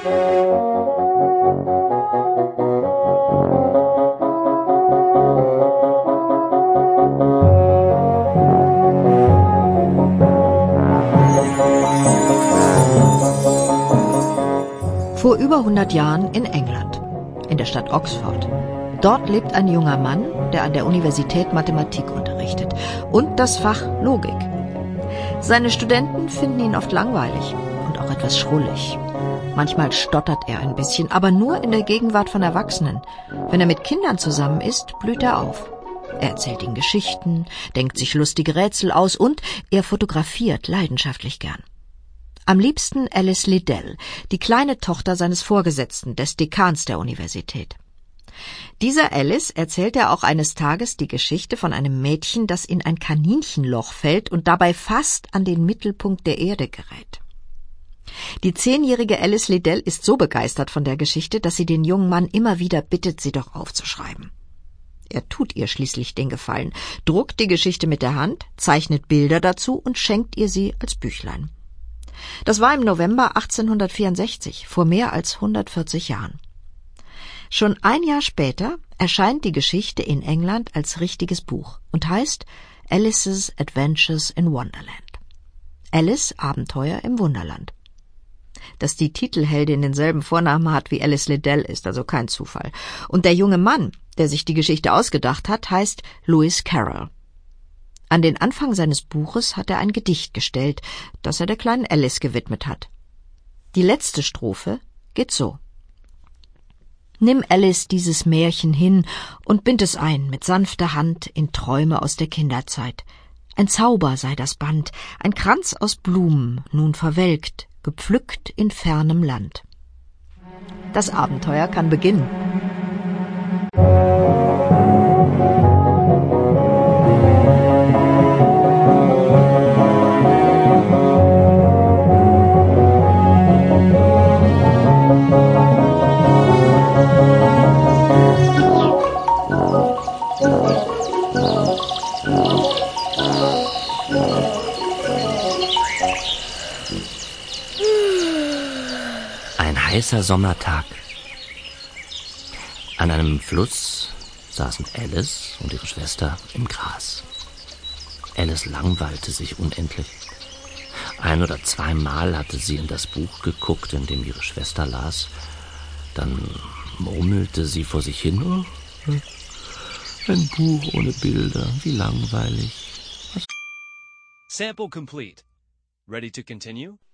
Vor über 100 Jahren in England, in der Stadt Oxford. Dort lebt ein junger Mann, der an der Universität Mathematik unterrichtet und das Fach Logik. Seine Studenten finden ihn oft langweilig und auch etwas schrullig. Manchmal stottert er ein bisschen, aber nur in der Gegenwart von Erwachsenen. Wenn er mit Kindern zusammen ist, blüht er auf. Er erzählt ihnen Geschichten, denkt sich lustige Rätsel aus und er fotografiert leidenschaftlich gern. Am liebsten Alice Liddell, die kleine Tochter seines Vorgesetzten, des Dekans der Universität. Dieser Alice erzählt er auch eines Tages die Geschichte von einem Mädchen, das in ein Kaninchenloch fällt und dabei fast an den Mittelpunkt der Erde gerät. Die 10-jährige Alice Liddell ist so begeistert von der Geschichte, dass sie den jungen Mann immer wieder bittet, sie doch aufzuschreiben. Er tut ihr schließlich den Gefallen, druckt die Geschichte mit der Hand, zeichnet Bilder dazu und schenkt ihr sie als Büchlein. Das war im November 1864, vor mehr als 140 Jahren. Schon ein Jahr später erscheint die Geschichte in England als richtiges Buch und heißt Alice's Adventures in Wonderland. Alice Abenteuer im Wunderland. Dass die Titelheldin denselben Vornamen hat wie Alice Liddell, ist also kein Zufall. Und der junge Mann, der sich die Geschichte ausgedacht hat, heißt Lewis Carroll. An den Anfang seines Buches hat er ein Gedicht gestellt, das er der kleinen Alice gewidmet hat. Die letzte Strophe geht so. Nimm, Alice, dieses Märchen hin und bind es ein mit sanfter Hand in Träume aus der Kinderzeit. Ein Zauber sei das Band, ein Kranz aus Blumen, nun verwelkt, gepflückt in fernem Land. Das Abenteuer kann beginnen. Ein heißer Sommertag. An einem Fluss saßen Alice und ihre Schwester im Gras. Alice langweilte sich unendlich. 1 oder 2 Mal hatte sie in das Buch geguckt, in dem ihre Schwester las. Dann murmelte sie vor sich hin. Oh, ein Buch ohne Bilder, wie langweilig. Sample complete. Ready to continue?